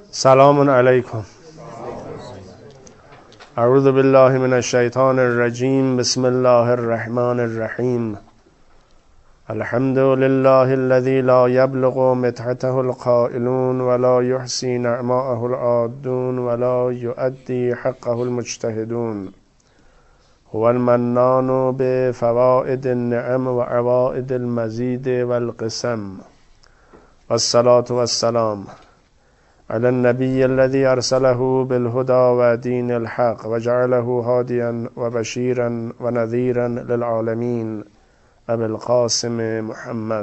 سلام علیکم. اعوذ بالله من الشیطان الرجیم. بسم الله الرحمن الرحیم. الحمد لله الذي لا يبلغ مدحته القائلون ولا يحصي نعماءه العادون ولا يؤدي حقه المجتهدون. هو المنان بفوائد النعم وعوائد المزيد والقسم. والصلاة والسلام على النبي الذي أرسله بالهدى ودين الحق وجعله هاديا وبشيرا ونذيرا للعالمين أبي القاسم محمد.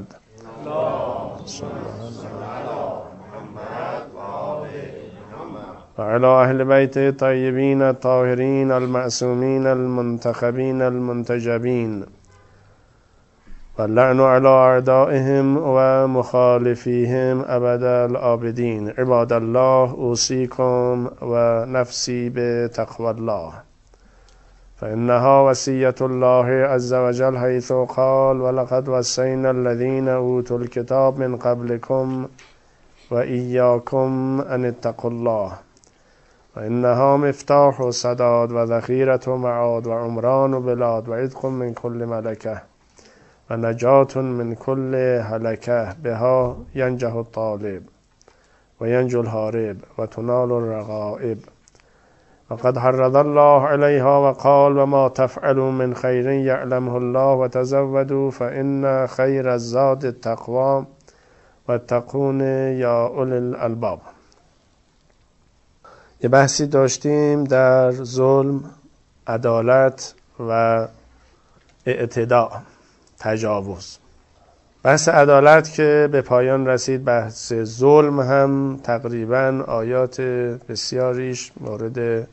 وعلى أهل بيته الطيبين الطاهرين المعصومين المنتخبين المنتجبين. واللعن على أعدائهم ومخالفيهم أبد الآبدين. عباد الله، أوصيكم ونفسي بتقوى الله، فإنها وصية الله عز وجل، حيث قال: ولقد وصينا الذين أوتوا الكتاب من قبلكم وإياكم أن اتقوا الله، وإنها مفتاح سداد وذخيرة معاد وعمران بلاد وعتق من كل ملكة ونجاة من كل هلكة. بها ينجح الطالب وينجو الهارب وتنال الرغائب. وقد حرض الله عليها وقال: وما تفعلوا من خير يعلمه الله وتزودوا فإن خير الزاد التقوى واتقون یا اولی الالباب. یه بحثی داشتیم در ظلم، عدالت و اعتداء، تجاوز. بحث عدالت که به پایان رسید، بحث ظلم هم تقریبا آیات بسیاریش مورد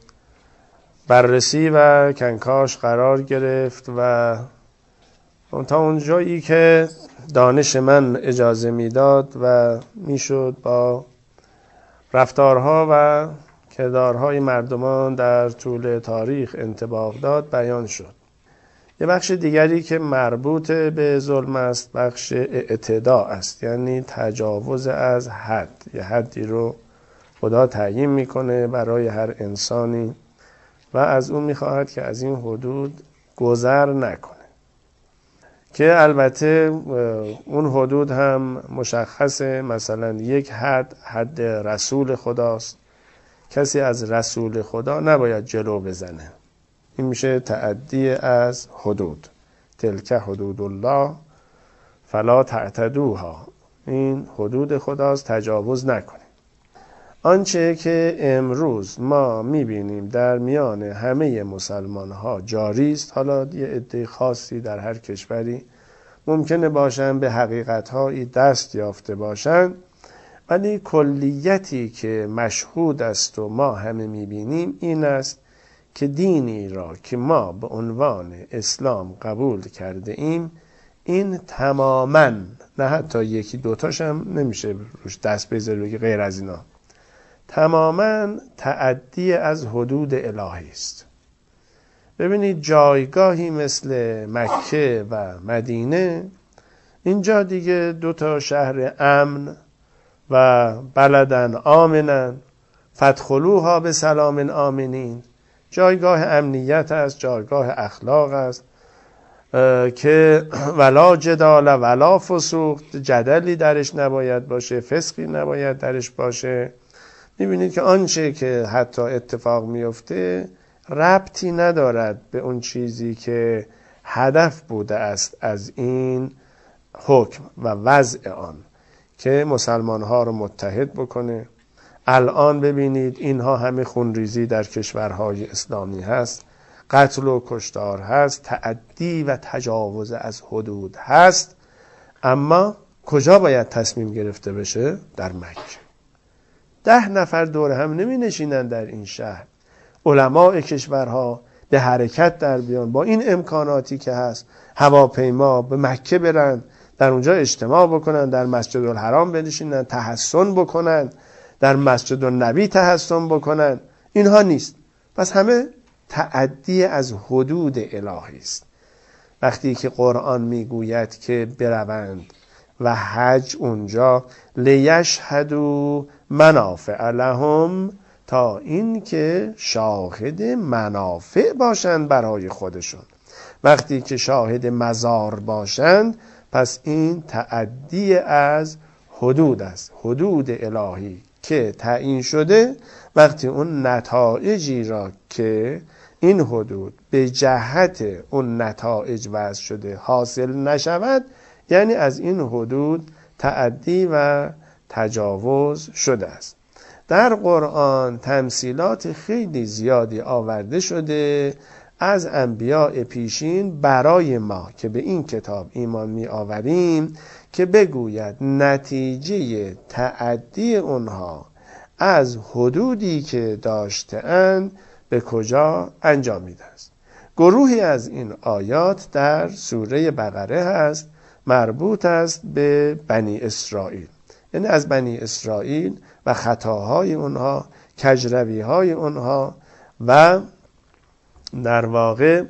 بررسی و کنکاش قرار گرفت و تا اونجایی که دانش من اجازه میداد و میشد با رفتارها و کردارهای مردمان در طول تاریخ انطباق داد بیان شد. یه بخش دیگری که مربوط به ظلم است بخش اعتداء است، یعنی تجاوز از حد. یه حدی رو خدا تعیین میکنه برای هر انسانی و از اون میخواهد که از این حدود گذر نکنه، که البته اون حدود هم مشخصه. مثلا یک حد رسول خداست، کسی از رسول خدا نباید جلو بزنه. این میشه تعدی از حدود. تلک حدود الله فلا تعتدوها. این حدود خداست، تجاوز نکنید. آنچه که امروز ما میبینیم در میان همه مسلمان ها جاری است، حالا یه عده خاصی در هر کشوری ممکنه باشن به حقیقت هایی دست یافته باشن، ولی کلیتی که مشهود است و ما همه میبینیم این است که دینی را که ما به عنوان اسلام قبول کرده ایم، این تماماً، نه حتی یکی دوتاش هم نمیشه روش دست بذاری که غیر از اینا، تماماً تعدی از حدود الهی است. ببینید جایگاهی مثل مکه و مدینه، اینجا دیگه دوتا شهر امن و بلدن آمنن، فادخلوها به سلام آمنین، جایگاه امنیت است، جایگاه اخلاق است که ولا جدال ولا فسوق، جدلی درش نباید باشه، فسقی نباید درش باشه. میبینید که آنچه که حتی اتفاق میفته ربطی ندارد به اون چیزی که هدف بوده است از این حکم و وضع آن، که مسلمانها رو متحد بکنه. الان ببینید اینها همه خونریزی در کشورهای اسلامی هست، قتل و کشتار هست، تعدی و تجاوز از حدود هست، اما کجا باید تصمیم گرفته بشه؟ در مکه. 10 نفر دور هم نمی نشینن در این شهر، علماء کشورها به حرکت در بیان، با این امکاناتی که هست هواپیما به مکه برن، در اونجا اجتماع بکنن، در مسجد الحرام بنشینن، تحسن بکنن، در مسجد النبی تحسن بکنن. اینها نیست. پس همه تعدی از حدود الهی است. وقتی که قرآن میگوید که بروند و حج اونجا لیشهدوا منافع لهم، تا این که شاهد منافع باشند برای خودشون. وقتی که شاهد مضار باشند پس این تعدی از حدود است. حدود الهی که تعیین شده، وقتی اون نتایجی را که این حدود به جهت اون نتایج وضع شده حاصل نشود، یعنی از این حدود تعدی و تجاوز شده است. در قرآن تمثیلات خیلی زیادی آورده شده از انبیاء پیشین برای ما که به این کتاب ایمان می آوریم، که بگوید نتیجه تعدی اونها از حدودی که داشته‌اند به کجا انجامیده است. گروهی از این آیات در سوره بقره هست، مربوط است به بنی اسرائیل، یعنی از بنی اسرائیل و خطاهای اونها، کجرویهای اونها و در واقع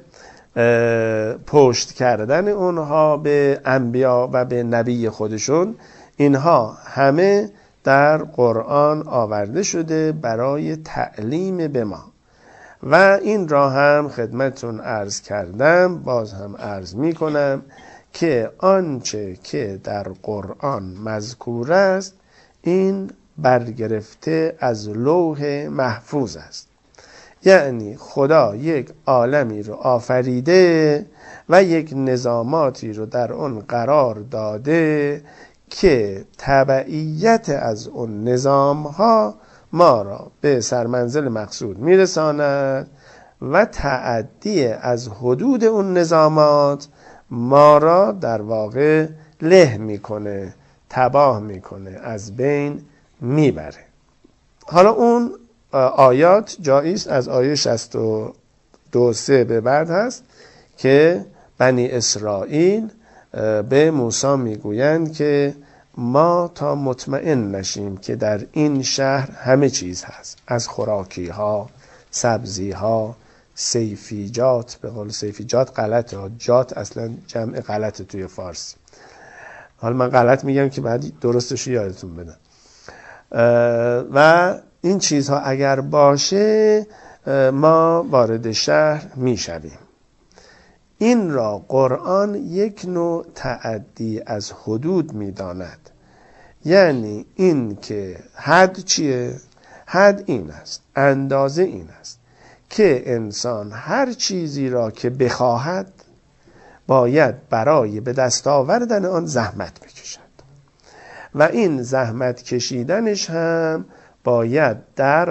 پشت کردن اونها به انبیا و به نبی خودشون. اینها همه در قرآن آورده شده برای تعلیم به ما و این را هم خدمتتون عرض کردم، باز هم عرض می کنم که آنچه که در قرآن مذکور است این برگرفته از لوح محفوظ است. یعنی خدا یک عالمی رو آفریده و یک نظاماتی رو در اون قرار داده که تبعیت از اون نظام ها ما را به سرمنزل مقصود میرساند و تعدی از حدود اون نظامات ما را در واقع له میکنه، تباه میکنه، از بین میبره. حالا اون آیات جاییست از آیه 62-3 به بعد هست که بنی اسرائیل به موسی میگویند که ما تا مطمئن نشیم که در این شهر همه چیز هست، از خوراکی ها، سبزی ها، سیفیجات، به قول سیفیجات غلطه، جات اصلا جمع غلطه توی فارسی، حالا من غلط میگم که بعد درستش یادتون بدم، و این چیزها اگر باشه ما وارد شهر میشویم. این را قرآن یک نوع تعدی از حدود میداند. یعنی این که حد چیه؟ حد این است، اندازه این است که انسان هر چیزی را که بخواهد باید برای به دست آوردن آن زحمت بکشد و این زحمت کشیدنش هم باید در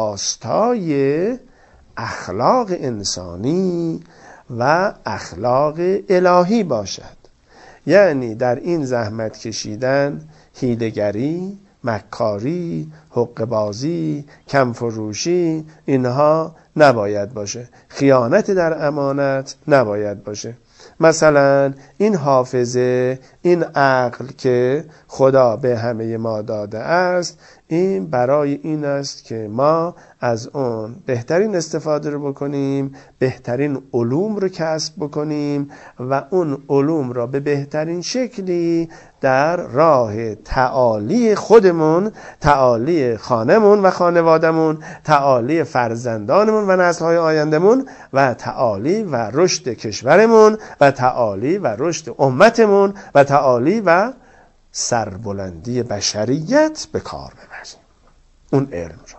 راستای اخلاق انسانی و اخلاق الهی باشد. یعنی در این زحمت کشیدن حیله‌گری، مکاری، حقه‌بازی، کم‌فروشی اینها نباید باشه. خیانت در امانت نباید باشه. مثلا این حافظه، این عقل که خدا به همه ما داده است، این برای این است که ما از اون بهترین استفاده رو بکنیم، بهترین علوم رو کسب بکنیم و اون علوم را به بهترین شکلی در راه تعالی خودمون، تعالی خانمون و خانوادمون، تعالی فرزندانمون و نسل‌های آیندمون و تعالی و رشد کشورمون و تعالی و رشد امتمون و تعالی و سربلندی بشریت به کار ببریم اون علم رو.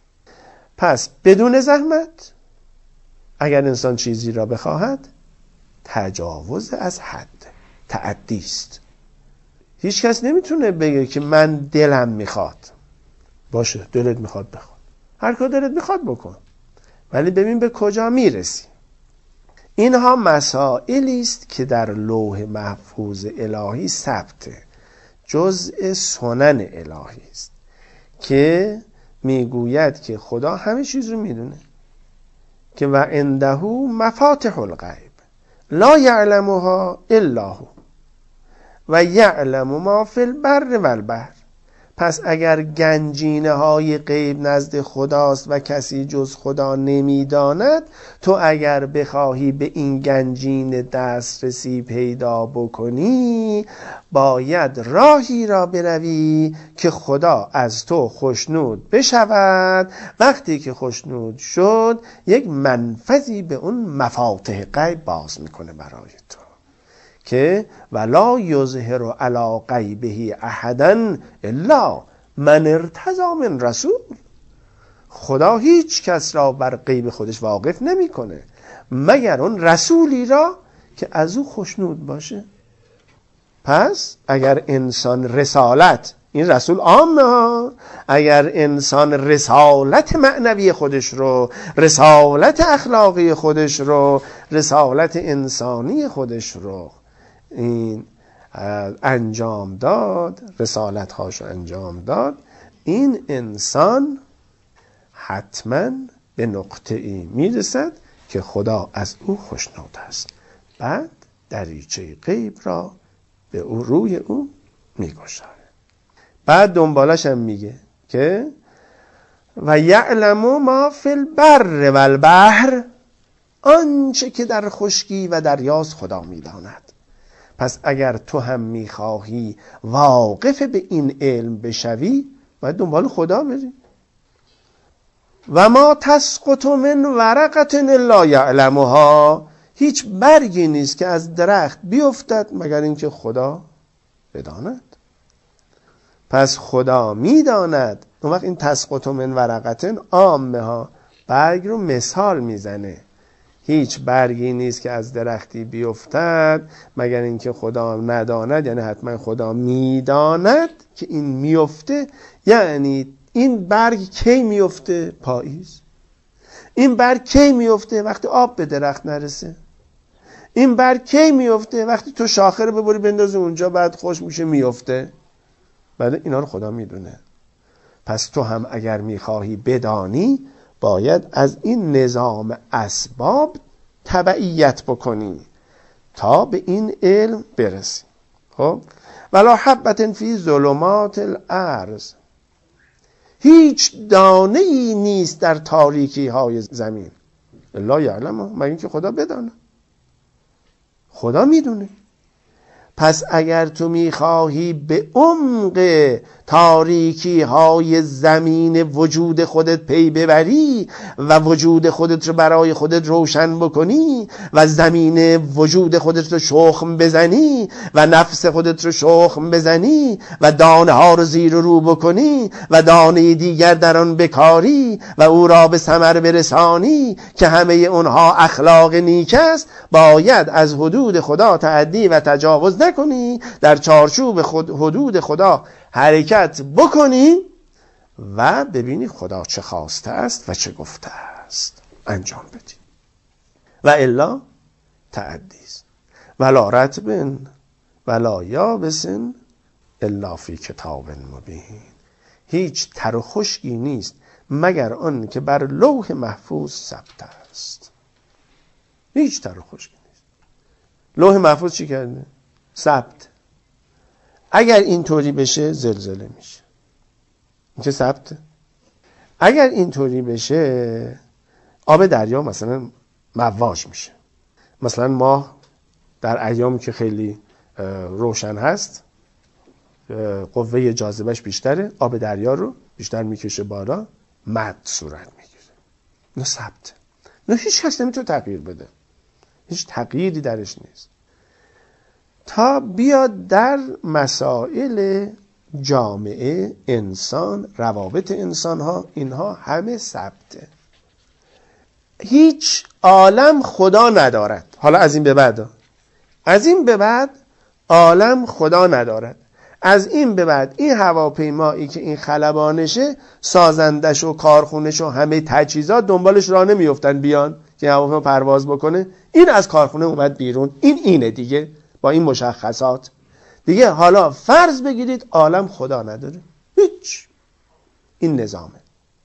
پس بدون زحمت اگر انسان چیزی را بخواهد تجاوز از حد، تعدی است. هیچ کس نمیتونه بگه که من دلم میخواد. باشه دلت میخواد بخواد، هر کار دلت میخواد بکن، ولی ببین به کجا میرسی. اینها مسائلی است که در لوح محفوظ الهی ثبته، جزء سنن الهی است که میگوید که خدا همه چیز رو میدونه، که و عنده مفاتح الغیب لا یعلمها الا هو و یعلم ما فی البر والبحر. پس اگر گنجینه های غیب نزد خداست و کسی جز خدا نمیداند، تو اگر بخواهی به این گنجینه دسترسی پیدا بکنی، باید راهی را بروی که خدا از تو خوشنود بشود. وقتی که خوشنود شد، یک منفذی به اون مفاتح غیب باز میکنه برای تو که ولا یظهر علی غیبه احدا الا من ارتضی من رسول. خدا هیچ کس را بر غیب خودش واقف نمیکنه مگر اون رسولی را که از او خوشنود باشه. پس اگر انسان رسالت، این رسول عامه ها، اگر انسان رسالت معنوی خودش رو، رسالت اخلاقی خودش رو، رسالت انسانی خودش رو این انجام داد، رسالت هاش انجام داد، این انسان حتما به نقطه ای میرسد که خدا از او خوشنود است. بعد دریچه غیب را به او روی او میگشاره. بعد دنبالش هم میگه که و یعلم ما فی البر و البحر، آنچه که در خشکی و دریاست خدا میداند. پس اگر تو هم میخواهی واقف به این علم بشوی، باید دنبال خدا بری. و ما تسقط من ورقة الا یعلمها، هیچ برگی نیست که از درخت بیفتد مگر اینکه خدا بداند. پس خدا میداند. اون وقت این تسقط من ورقة عامه ها، برگ رو مثال میزنه. هیچ برگی نیست که از درختی بیفتد مگر اینکه خدا نداند، یعنی حتما خدا میداند که این میفته. یعنی این برگ کی میفته؟ پاییز. این برگ کی میفته؟ وقتی آب به درخت نرسه. این برگ کی میفته؟ وقتی تو شاخه رو ببری بندازی اونجا، بعد خوش میشه میفته. بعد اینا رو خدا میدونه. پس تو هم اگر میخواهی بدانی، باید از این نظام اسباب تبعیت بکنی تا به این علم برسی. خب ولا حبة فی ظلمات الارض، هیچ دانه ای نیست در تاریکی های زمین الا یعلمه، مگر اینکه خدا بدانه. خدا میدونه. پس اگر تو میخواهی به عمق تاریکی های زمین وجود خودت پی ببری و وجود خودت رو برای خودت روشن بکنی و زمین وجود خودت رو شخم بزنی و نفس خودت رو شخم بزنی و دانه ها رو زیر و رو بکنی و دانه دیگر در آن بکاری و او را به ثمر برسانی که همه اونها اخلاق نیک است، باید از حدود خدا تعدی و تجاوز نکنی، در چارچوب حدود خدا حرکت بکنی و ببینی خدا چه خواسته است و چه گفته است، انجام بدی. و الا تعدی است. ولا رطب ولا یابس الا فی کتاب مبین، هیچ تر و خشکی نیست مگر آن که بر لوح محفوظ ثبت است. هیچ تر و خشکی نیست. لوح محفوظ چی کرده؟ ثبت. اگر اینطوری بشه زلزله میشه، این که ثبته. اگر اینطوری بشه آب دریا مثلا مواج میشه. مثلا ماه در ایام که خیلی روشن هست، قوه جاذبهش بیشتره، آب دریا رو بیشتر میکشه بالا، مد صورت میگیره. نه ثبته، نه هیچ کس نمیتونه تغییر بده، هیچ تغییری درش نیست تا بیاد در مسائل جامعه، انسان، روابط انسان ها، اینها همه ثبته. هیچ عالم خدا ندارد. حالا از این به بعد عالم خدا ندارد. از این به بعد این هواپیمایی که این خلبانشه، سازندش و کارخونش و همه تجهیزات دنبالش راه نمیافتن بیان که هواپیما پرواز بکنه. این از کارخونه اومد بیرون، اینه دیگه، با این مشخصات دیگه. حالا فرض بگیرید عالم خدا نداره، هیچ، این نظامه.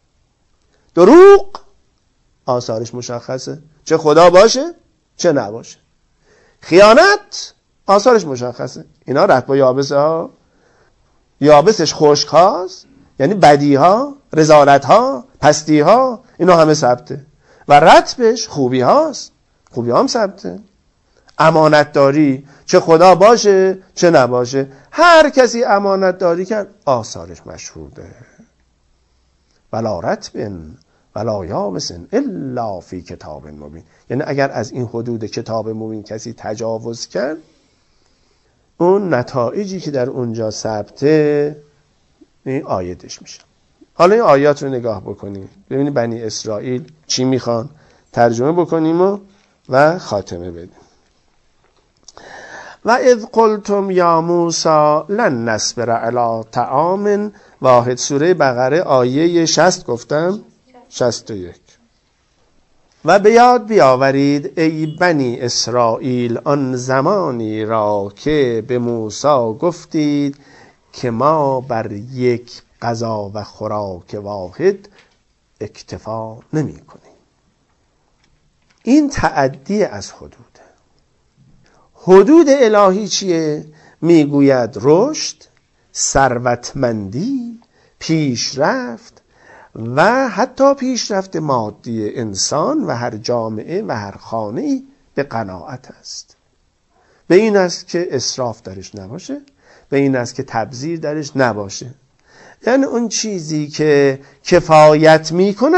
دروغ آثارش مشخصه، چه خدا باشه چه نباشه. خیانت آثارش مشخصه، اینا رطب و یابسه ها. یابسش خشک هاست، یعنی بدی ها، رذالت ها، پستی ها، اینا همه ثبته. و رطبش خوبی هاست، خوبی هم ثبته. امانت داری، چه خدا باشه چه نباشه، هر کسی امانت داری کرد آثارش مشهوده. ولا رطب ولا یابس الا فی کتاب مبین. یعنی اگر از این حدود کتاب مبین کسی تجاوز کرد، اون نتایجی که در اونجا ثبته این آیدش میشه. حالا این آیات رو نگاه بکنیم ببینید بنی اسرائیل چی میخوان، ترجمه بکنیم و خاتمه بدیم. و اذ قلتم یا موسی لن نصبر علی طعام واحد. سوره بقره آیه 60 گفتم 61. و به یاد بیاورید ای بنی اسرائیل آن زمانی را که به موسی گفتید که ما بر یک غذا و خوراک واحد اکتفا نمی کنیم. این تعدی از حدود الهی چیه؟ میگوید رشد، ثروتمندی، پیشرفت و حتی پیشرفت مادی انسان و هر جامعه و هر خانه‌ای به قناعت است. به این است که اسراف درش نباشه، به این است که تبذیر درش نباشه. یعنی اون چیزی که کفایت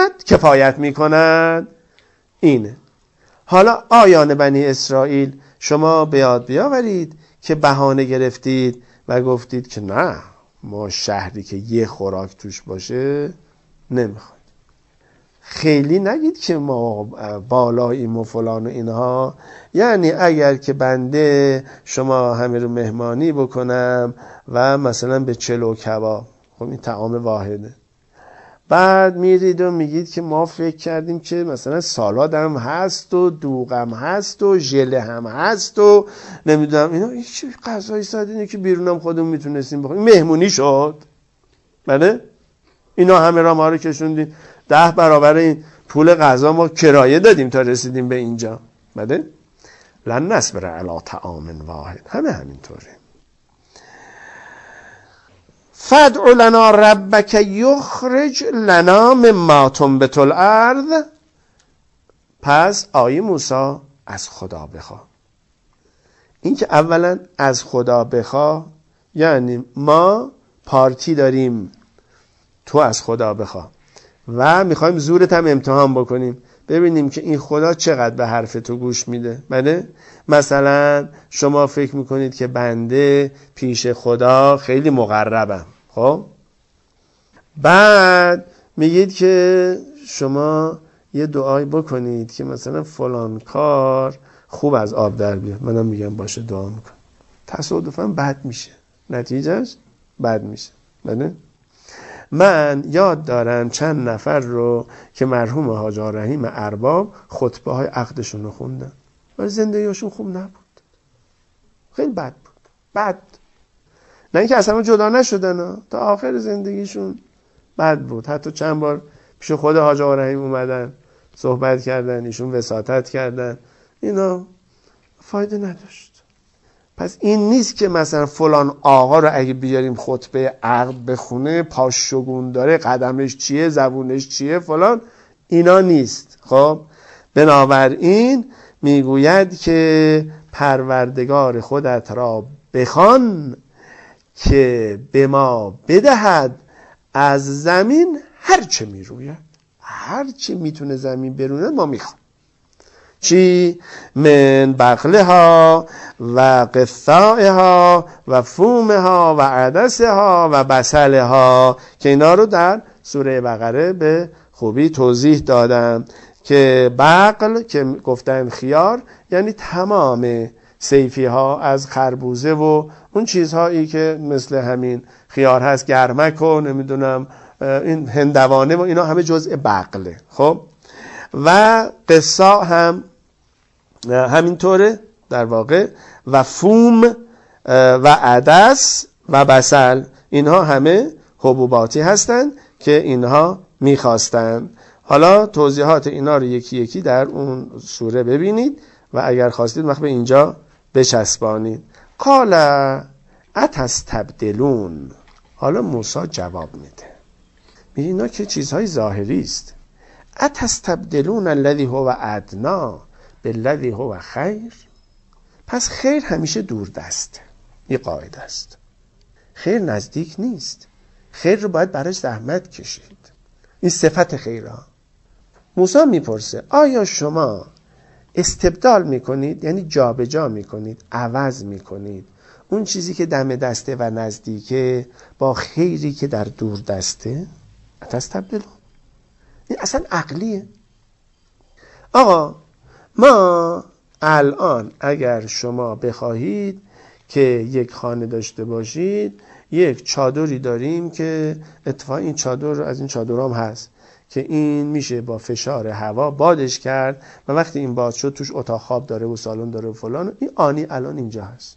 میکند اینه. حالا آیان بنی اسرائیل شما به یاد بیاورید که بهانه گرفتید و گفتید که نه ما شهری که یه خوراک توش باشه نمیخوایم. خیلی نگید که ما بالاییم و فلان و اینها. یعنی اگر که بنده شما همه رو مهمانی بکنم و مثلا به چلو کباب، خب این طعام واحده، بعد میرید و میگید که ما فکر کردیم که مثلا سالاد هم هست و دوغ هم هست و ژله هم هست و نمیدونم اینا، این چه غذای ساده اینه که بیرونم خودمون میتونستیم بخوریم. مهمونی شد. بله اینا همه را ما رو کشوندین 10 برابر این پول غذا ما کرایه دادیم تا رسیدیم به اینجا. بله لن نصبر علی طعام واحد. همینطوره. فادع لنا ربک یخرج لنا مما تنبت الارض. پس آیه موسی از خدا بخوا. این که اولا از خدا بخوا یعنی ما پارتی داریم، تو از خدا بخوا و میخوایم زورت هم امتحان بکنیم ببینیم که این خدا چقدر به حرف تو گوش میده. بله مثلا شما فکر میکنید که بنده پیش خدا خیلی مقربم، خب بعد میگید که شما یه دعایی بکنید که مثلا فلان کار خوب از آب در بیاد. منم میگم باشه دعا میکنم، تصادفاً بد میشه، نتیجهش بد میشه. بله من یاد دارم چند نفر رو که مرحوم حاج رحیم ارباب خطبه های عقدشون رو خوندن ولی زندگیشون خوب نبود، خیلی بد بود. بد نه اینکه اصلا جدا نشدن، تا آخر زندگیشون بد بود. حتی چند بار پیش خود حاج رحیم اومدن صحبت کردن، ایشون وساطت کردن، اینا فایده نداشت. پس این نیست که مثلا فلان آقا رو اگه بیاریم خطبه عقد بخونه پاش شگون داره، قدمش چیه، زبونش چیه، فلان، اینا نیست. خب بنابراین میگوید که پروردگار خودت را بخوان که به ما بدهد از زمین هر چه میروید، هر چه میتونه زمین برونه ما میخوام. چی؟ من بقلها و قثائها و فومها و عدسها و بصلها، که اینا رو در سوره بقره به خوبی توضیح دادم که بقل که گفتن خیار یعنی تمام صیفی ها از خربوزه و اون چیزهایی که مثل همین خیار هست، گرمک و نمیدونم این هندوانه و اینا همه جزء بقله. خب و قصا هم همینطوره در واقع، و فوم و عدس و بصل اینها همه حبوباتی هستند که اینها میخواستن. حالا توضیحات اینا رو یکی یکی در اون سوره ببینید و اگر خواستید به اینجا بچسبانید. قال اتستبدلون. حالا موسی جواب میده، میگه اینا که چیزهای ظاهری است. اتستبدلون الذی هو ادنی بالذی هو خیر. پس خیر همیشه دور دسته. یه قاعده است، خیر نزدیک نیست، خیر رو باید براش زحمت کشید. این صفت خیره. موسی میپرسه آیا شما استبدال میکنید، یعنی جابجا میکنید، عوض میکنید اون چیزی که دم دسته و نزدیکه با خیری که در دور دسته؟ اتستبدلون. این اصلا عقلیه. آقا ما الان اگر شما بخواهید که یک خانه داشته باشید، یک چادری داریم که اتفاقا این چادر از این چادرام هست که این میشه با فشار هوا بادش کرد و وقتی این باد شد توش اتاق خواب داره و سالن داره و فلان. این آنی الان اینجا هست،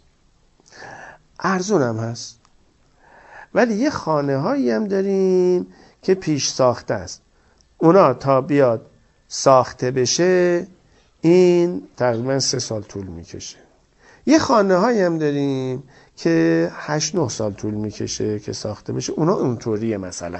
ارزون هم هست. ولی یه خانه هایی هم داریم که پیش ساخته است، اونا تا بیاد ساخته بشه این تقریبا 3 سال طول میکشه. یه خانه هایی هم داریم که 8-9 سال طول میکشه که ساخته بشه، اونا اونطوریه. مثلا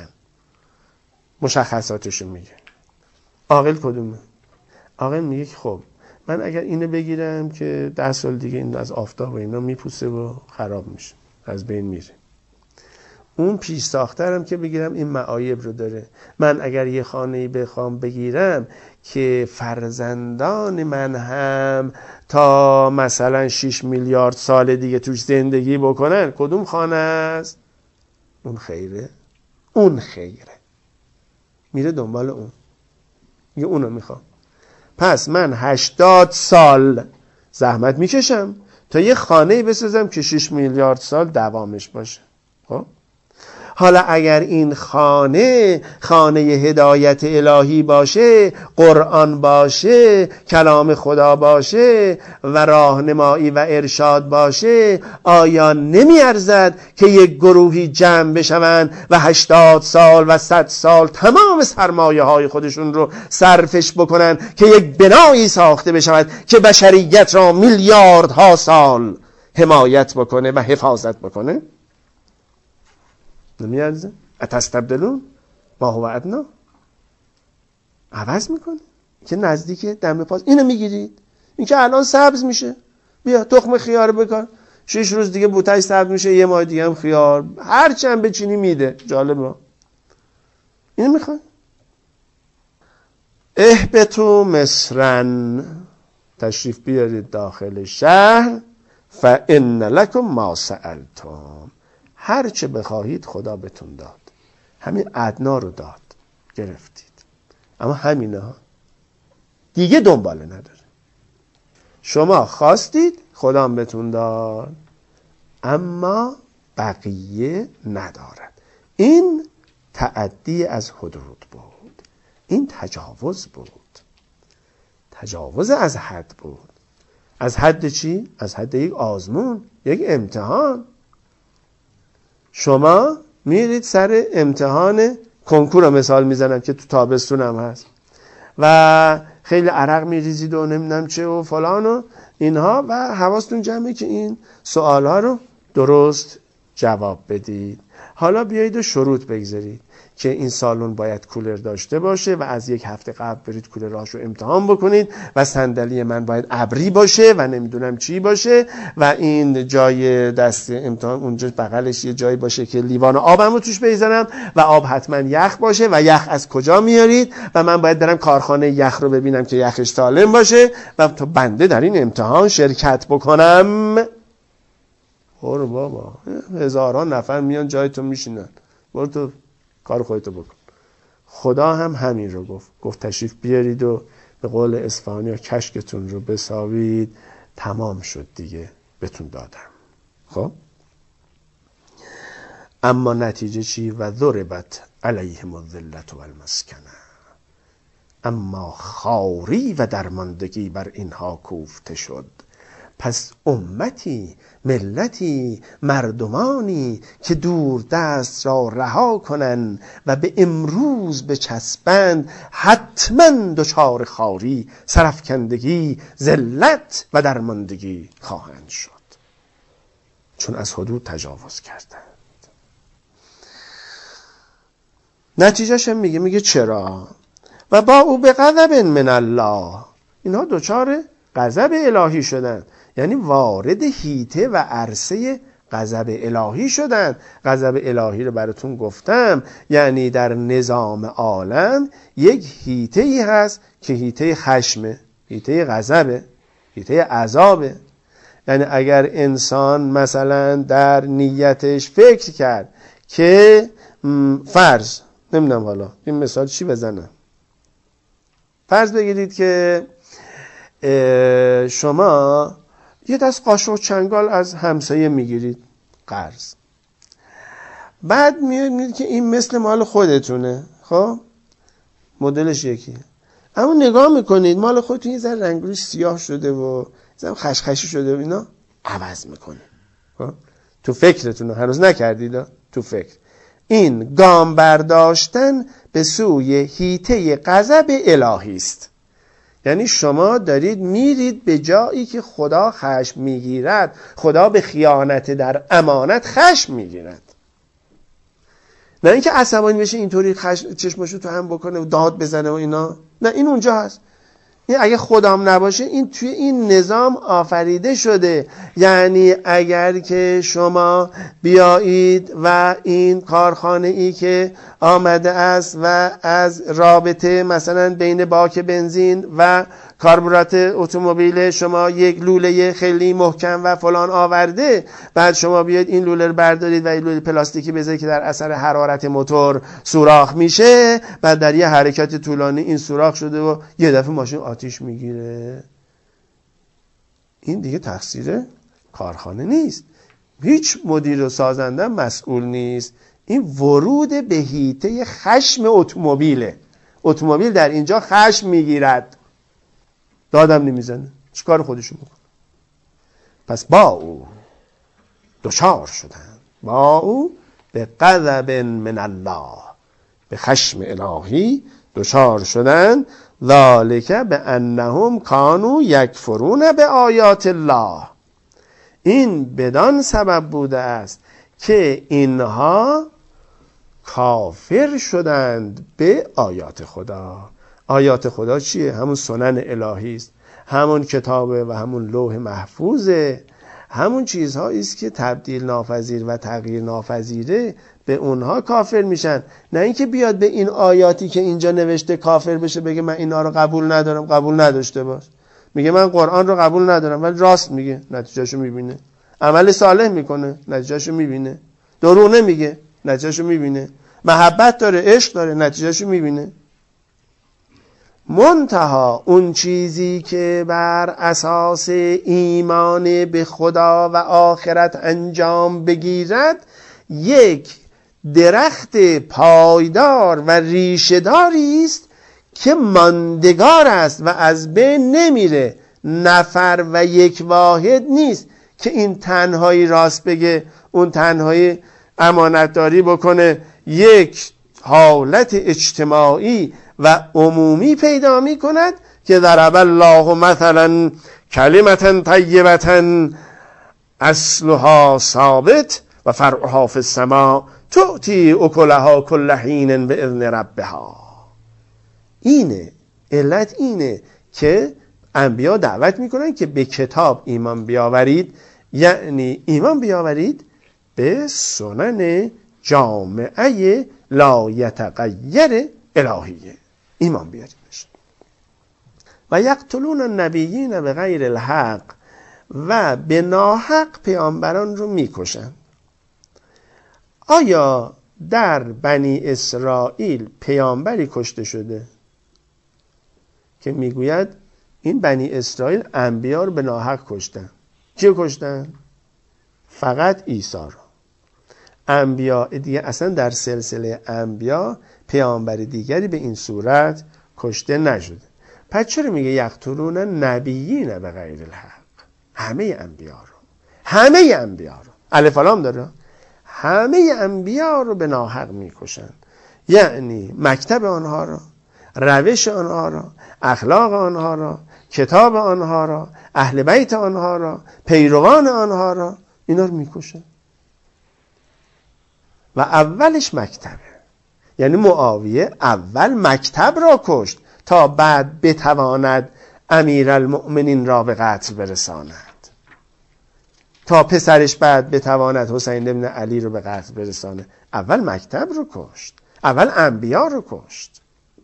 مشخصاتشو میگه. عاقل کدومه؟ عاقل میگه که خب من اگر اینو بگیرم که 10 سال دیگه این از آفتاب و اینا میپوسه و خراب میشه، از بین میره. اون پیش ساخترم که بگیرم این معایب رو داره. من اگر یه خانه‌ای بخوام بگیرم که فرزندان من هم تا مثلا 6 میلیارد سال دیگه توش زندگی بکنن، کدوم خانه است؟ اون خیره. اون خیره. میره دنبال اون، میگه اونو میخوام. پس من 80 سال زحمت میکشم تا یه خانه‌ای بسازم که 6 میلیارد سال دوامش باشه. خب حالا اگر این خانه هدایت الهی باشه، قرآن باشه، کلام خدا باشه و راهنمایی و ارشاد باشه، آیا نمی ارزد که یک گروهی جمع بشوند و 80 سال و 100 سال تمام سرمایه های خودشون رو صرفش بکنن که یک بنایی ساخته بشود که بشریت را میلیاردها سال حمایت بکنه و حفاظت بکنه؟ نمیارزه؟ اتستبدلون ما هو ادنی. عوض میکنه که نزدیک دم پاس اینو میگیرید. این که الان سبز میشه، بیا تخم خیار بکن، 6 روز دیگه بوتش سبز میشه، 1 ماه دیگه هم خیار، هر چند بچینی میده. جالبه. اینو میخوای؟ اهبطوا مصرا، تشریف بیارید داخل شهر، فان لکم ما سألتم، هر چه بخواهید خدا بهتون داد. همین ادنا رو داد، گرفتید. اما همینا دیگه دنباله نداره. شما خواستید، خدا هم بهتون داد، اما بقیه ندارد. این تعدی از حدود بود، این تجاوز بود، تجاوز از حد بود. از حد چی؟ از حد یک آزمون، یک امتحان. شما میرید سر امتحان کنکور رو مثال میزنم که تو تابستون هم هست و خیلی عرق میریزید و نمیدونم چه و فلان و اینها و حواستون جمعه که این سوالها رو درست جواب بدید. حالا بیایید و شروط بگذارید که این سالن باید کولر داشته باشه و از 1 هفته قبل برید کولرهاشو امتحان بکنید و صندلی من باید ابری باشه و نمیدونم چی باشه و این جای دست امتحان اونجا بغلش یه جایی باشه که لیوان آبمو توش بذارم و آب حتما یخ باشه و یخ از کجا میارید و من باید برم کارخانه یخ رو ببینم که یخش سالم باشه و تو بنده در این امتحان شرکت بکنم. برو بابا، 1000 نفر میان جای تو میشینن، برو تو کار خودتو بکن. خدا هم همین رو گفت تشریف بیارید و به قول اصفهانی ها کشکتون رو بساوید، تمام شد دیگه، بهتون دادم. خب اما نتیجه چی؟ و ضربت علیهم الذلة والمسکنه، اما خواری و درماندگی بر اینها کوفته شد. پس امتی، ملتی، مردمانی که دور دست را رها کنن و به امروز بچسبند، حتما دچار خواری، سرفکندگی، ذلت و درماندگی خواهند شد، چون از حدود تجاوز کردند. نتیجهش هم میگه چرا؟ و با او به غضب من الله، اینها دچار غضب الهی شدن، یعنی وارد حیطه و عرصه غضب الهی شدن. غضب الهی رو براتون گفتم، یعنی در نظام عالم یک حیطه‌ای هست که حیطه خشمه، حیطه غضبه، حیطه عذابه. یعنی اگر انسان مثلا در نیتش فکر کرد که فرض، نمیدونم حالا این مثال چی بزنم، فرض بگیرید که شما یه دست قاشق چنگال از همسایه میگیرید قرض، بعد میگید که این مثل مال خودتونه، خب مدلش یکیه، اما نگاه میکنید مال خودتون یه ذره رنگ روش سیاه شده و خشخشی شده و اینا، عوض میکنید. خب تو فکرتون هنوز نکردید، تو فکر این گام برداشتن به سوی حیطه غضب الهی است. یعنی شما دارید میرید به جایی که خدا خشم میگیرد. خدا به خیانت در امانت خشم میگیرد، نه اینکه عصبانی بشه اینطوری چشمشو تو هم بکنه و داد بزنه و اینا، نه، این اونجا هست. این اگه خدام نباشه این توی این نظام آفریده شده. یعنی اگر که شما بیایید و این کارخانه ای که آمده است و از رابطه مثلا بین باک بنزین و کاربرات اتومبیل شما یک لوله خیلی محکم و فلان آورده، بعد شما بیاید این لوله رو بردارید و این لوله پلاستیکی بذارید که در اثر حرارت موتور سوراخ میشه، بعد در یه حرکت طولانی این سوراخ شده و یه دفعه ماشین آتیش میگیره. این دیگه تقصیر کارخانه نیست، هیچ مدیر و سازنده مسئول نیست. این ورود به حیطه خشم اتومبیله. اتومبیل در اینجا خشم میگیرد، دادم نمیزنه، چیکار خودشون میکنه. پس با او دچار شدن، با او به غضب من الله، به خشم الهی دچار شدن. ذالک بانهم کانوا یکفرون به آیات الله، این بدان سبب بوده است که اینها کافر شدند به آیات خدا. آیات خدا چیه؟ همون سنن الهی است، همون کتابه و همون لوح محفوظه، همون چیزهایی است که تبدیل ناپذیر و تغییر ناپذیره. به اونها کافر میشن، نه اینکه بیاد به این آیاتی که اینجا نوشته کافر بشه، بگه من اینا رو قبول ندارم. قبول نداشته باش، میگه من قرآن رو قبول ندارم، ولی راست میگه، نتیجهشو میبینه. عمل صالح میکنه، نتیجهشو میبینه. دروغ نمیگه، نتیجهشو میبینه. محبت داره، عشق داره، نتیجهشو میبینه. منتها اون چیزی که بر اساس ایمان به خدا و آخرت انجام بگیرد، یک درخت پایدار و ریشه‌داری است که ماندگار است و از بین نمیره. نفر و یک واحد نیست که این تنهایی راست بگه، اون تنهایی امانتداری بکنه. یک حالت اجتماعی و عمومی پیدا می کند که ضرب الله مثلا کلمة طیبة اصلها ثابت و فرعها فی السماء تؤتی اکلها کل حین باذن ربها. اینه علت، اینه که انبیا دعوت میکنن که به کتاب ایمان بیاورید، یعنی ایمان بیاورید به سنن جامعه لا یتغیر الهیه، ایمان بیارید بشه. و یقتلون النبیین به غیر الحق، و به ناحق پیامبران رو میکشن. آیا در بنی اسرائیل پیامبری کشته شده که میگوید این بنی اسرائیل انبیا رو به ناحق کشتن؟ چی کشتن؟ فقط عیسی رو. انبیا دیگه اصلا در سلسله انبیا پیامبر دیگری به این صورت کشته نشده. پس چرا میگه یقتلون نبیین به غیر الحق؟ همه انبیا رو، همه انبیا رو، الف و لام داره، همه انبیا رو به ناحق میکشن. یعنی مکتب آنها رو، روش آنها رو، اخلاق آنها رو، کتاب آنها رو، اهل بیت آنها رو، پیروان آنها رو، اینا رو میکشن. و اولش مکتبه، یعنی معاویه اول مکتب را کشت تا بعد بتواند امیرالمؤمنین را به قتل برساند، تا پسرش بعد بتواند حسین بن علی رو به قتل برسانه. اول مکتب رو کشت، اول انبیا رو کشت.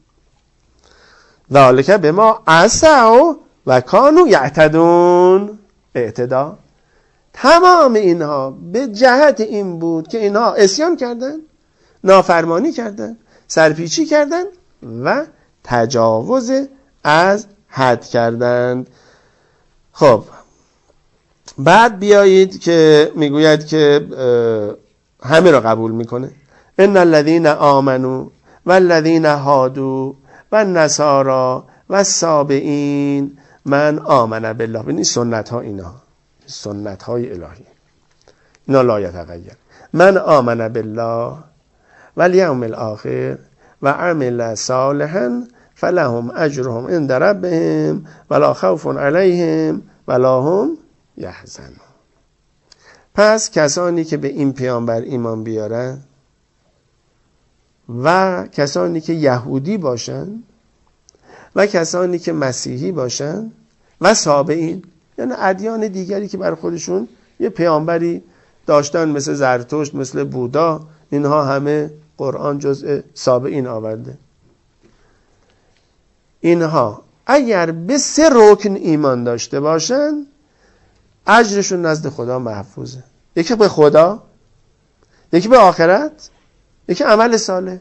ذالک بما عصوا و کانوا یعتدون. اعتدا تمام اینها به جهت این بود که اینها عصیان کردن، نافرمانی کردن، سرپیچی کردن و تجاوز از حد کردند. خب بعد بیایید که میگوید که همه را قبول میکنه. ان الذين آمنوا والذين هادوا والنصارى والصابئین من آمن بالله. این سنت ها، اینا سنت های الهی، اینا لا یتغیر. من آمن بالله والیوم الاخر و عمل صالحا فلهم اجرهم عند ربهم ولا خوف علیهم ولا هم یحزنون. پس کسانی که به این پیامبر ایمان بیارن و کسانی که یهودی باشن و کسانی که مسیحی باشن و سابئین، یعنی ادیان دیگری که بر خودشون یه پیامبری داشتن مثل زرتشت، مثل بودا، اینها همه قرآن جزء سابئین آورده. اینها اگر به 3 رکن ایمان داشته باشن اجرشون نزد خدا محفوظه. یکی به خدا، یکی به آخرت، یکی عمل صالح.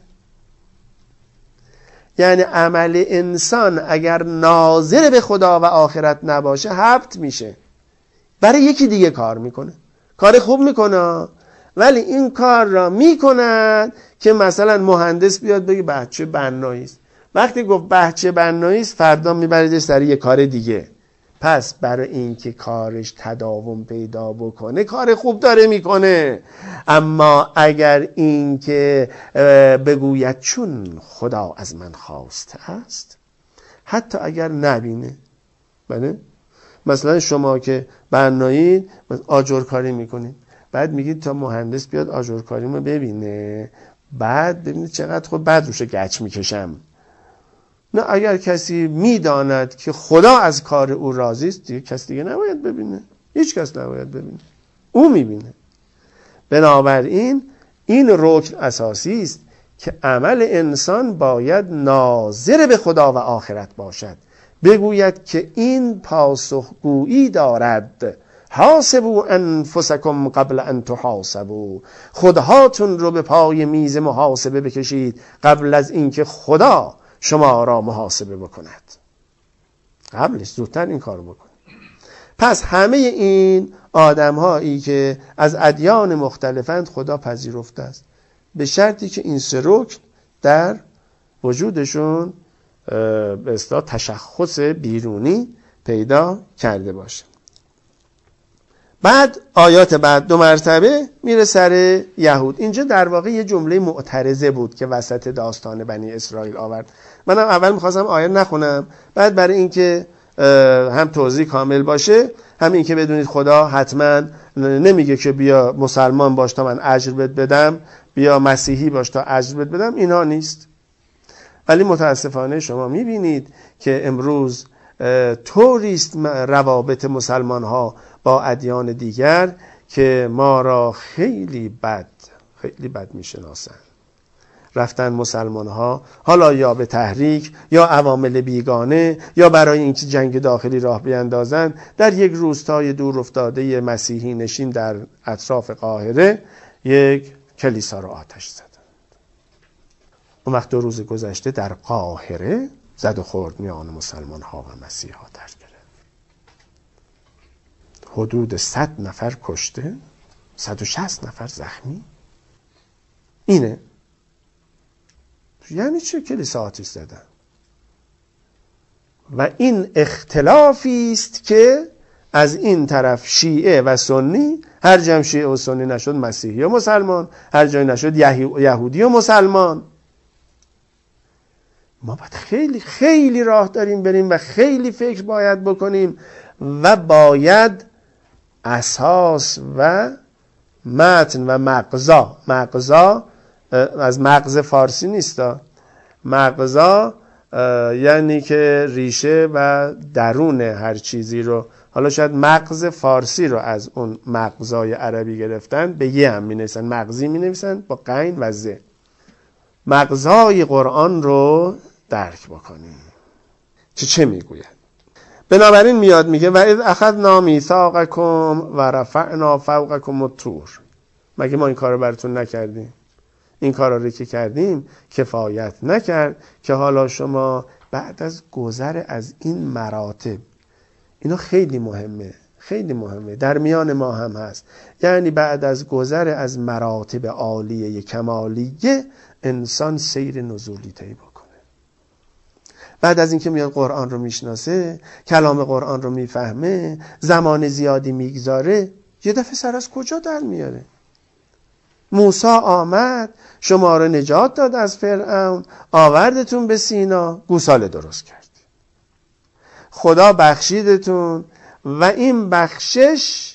یعنی عمل انسان اگر ناظر به خدا و آخرت نباشه حبط میشه، برای یکی دیگه کار میکنه، کار خوب میکنه ولی این کار را میکنن که مثلا مهندس بیاد بگه بچه بنایی است. وقتی گفت بچه بنایی است فردا میبریدش سر یه کار دیگه. پس برای این که کارش تداوم پیدا بکنه کار خوب داره میکنه. اما اگر این که بگوید چون خدا از من خواسته است، حتی اگر نبینه، بله؟ مثلا شما که بنایید آجرکاری میکنید، بعد میگید تا مهندس بیاد آجرکاریمو ببینه، بعد ببینید چقدر خود بعد روش گچ میکشم. نه، اگر کسی میداند که خدا از کار او راضی است دیگه کس دیگه نباید ببینه، هیچ کس نباید ببینه، او میبینه. بنابراین این رکن اساسی است که عمل انسان باید ناظر به خدا و آخرت باشد، بگوید که این پاسخگویی دارد. حاسبوا انفسکم قبل ان تحاسبوا. خودهاتون رو به پای میز محاسبه بکشید قبل از اینکه خدا شما را محاسبه بکند. قبلش زودتر این کار بکن. پس همه این آدم هایی که از ادیان مختلفند خدا پذیرفته است، به شرطی که این 3 رکن در وجودشون به اصطلاح تشخص بیرونی پیدا کرده باشه. بعد آیات بعد 2 مرتبه میره سر یهود. اینجا در واقع یه جمله معترضه بود که وسط داستان بنی اسرائیل آورد. منم اول میخواستم آیه نخونم، بعد برای اینکه هم توضیح کامل باشه، هم اینکه بدونید خدا حتما نمیگه که بیا مسلمان باش تا من اجر بهت بدم، بیا مسیحی باش تا اجر بهت بدم، اینها نیست. ولی متاسفانه شما میبینید که امروز طوریست روابط مسلمان ها با ادیان دیگر که ما را خیلی بد میشناسن. رفتن مسلمان ها حالا یا به تحریک یا عوامل بیگانه یا برای اینکه جنگ داخلی راه بیندازن، در یک روستای دور افتاده مسیحی نشین در اطراف قاهره یک کلیسا را آتش زدند. اون وقت 2 روز گذشته در قاهره زد و خورد میان مسلمان ها و مسیح ها در گرفت. حدود 100 نفر کشته، 160 نفر زخمی. اینه یعنی چه کلیسا آتش زدن؟ و این اختلافی است که از این طرف شیعه و سنی، هر جمع شیعه و سنی نشد مسیحی و مسلمان، هر جای نشد یهودی و مسلمان. ما باید خیلی خیلی راه داریم بریم و خیلی فکر باید بکنیم و باید اساس و متن و مغزا از مغز فارسی نیستا. مغزا یعنی که ریشه و درون هر چیزی رو، حالا شاید مغز فارسی رو از اون مغزای عربی گرفتن، به یه هم می نویسن، مغزی می نویسن با غین و ز. مغزای قرآن رو درک بکنیم چه میگوید. بنابراین میاد میگه و اذ اخذنا میثاقکم و رفعنا فوقکم الطور. مگه ما این کار رو براتون نکردیم؟ این کار رو که کردیم کفایت نکرد که حالا شما بعد از گذر از این مراتب، اینا خیلی مهمه، خیلی مهمه، در میان ما هم هست، یعنی بعد از گذر از مراتب عالیه کمالیه انسان سیر نزولی طی بکنه. بعد از اینکه میاد قرآن رو میشناسه، کلام قرآن رو میفهمه، زمان زیادی میگذاره، یه دفعه سر از کجا در میاره؟ موسی آمد شما رو نجات داد از فرعون، آوردتون به سینا، گوساله درست کرد، خدا بخشیدتون و این بخشش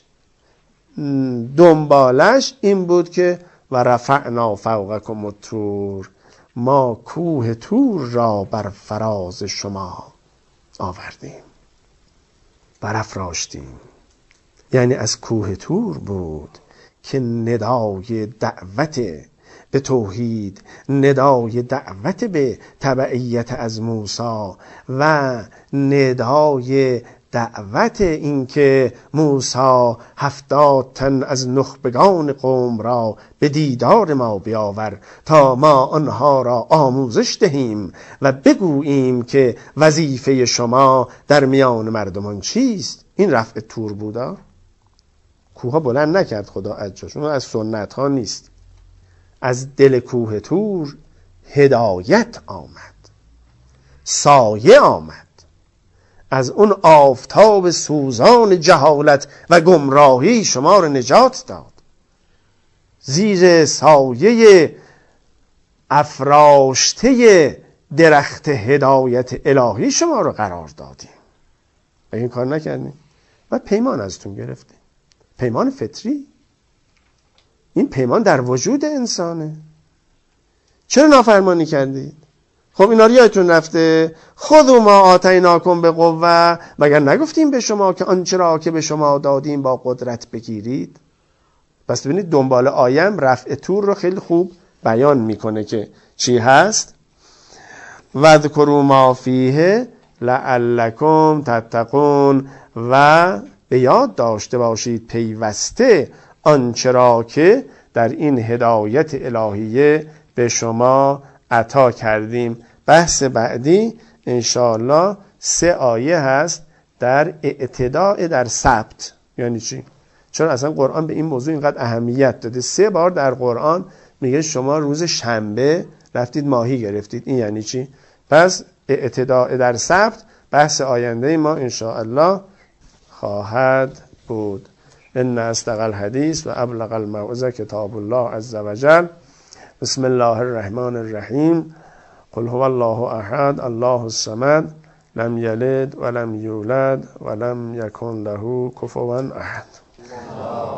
دنبالش این بود که و رفعنا فوقکم الطور، ما کوه طور را بر فراز شما آوردیم، برافراشتیم. یعنی از کوه طور بود که ندای دعوت به توحید، ندای دعوت به تبعیت از موسی و ندای دعوت اینکه موسی 70 تن از نخبگان قوم را به دیدار ما بیاور تا ما آنها را آموزش دهیم و بگوییم که وظیفه شما در میان مردمان چیست. این رفع طور بودا. کوه بلند نکرد خدا از جاشون، از سنت ها نیست. از دل کوه طور هدایت آمد، سایه آمد، از اون آفتاب سوزان جهالت و گمراهی شما رو نجات داد، زیر سایه افراشته درخت هدایت الهی شما رو قرار دادیم. و این کار نکردیم و پیمان ازتون گرفتیم، پیمان فطری. این پیمان در وجود انسانه. چرا نافرمانی کردید؟ خب اینا رو یادتون رفته. خذوا ما آتیناکم به قوه، مگر نگفتیم به شما که آنچه را که به شما دادیم با قدرت بگیرید؟ پس ببینید دنبال آیم رفع طور رو خیلی خوب بیان میکنه که چی هست. وذکروا ما فیه لعلکم تتقون، و به یاد داشته باشید پیوسته آنچه را که در این هدایت الهیه به شما عطا کردیم. بحث بعدی انشاءالله 3 آیه هست در اعتداء در ثبت. یعنی چی؟ چرا اصلا قرآن به این موضوع اینقدر اهمیت داده؟ 3 بار در قرآن میگه شما روز شنبه رفتید ماهی گرفتید. این یعنی چی؟ پس اعتداء در ثبت بحث آینده ما انشاءالله خواهد بود. ان اصدق الحدیث و ابلغ الموعظه کتاب الله عز وجل. بسم الله الرحمن الرحیم. قل هو الله احد الله الصمد لم یلد ولم یولد ولم یکن له کفوا احد.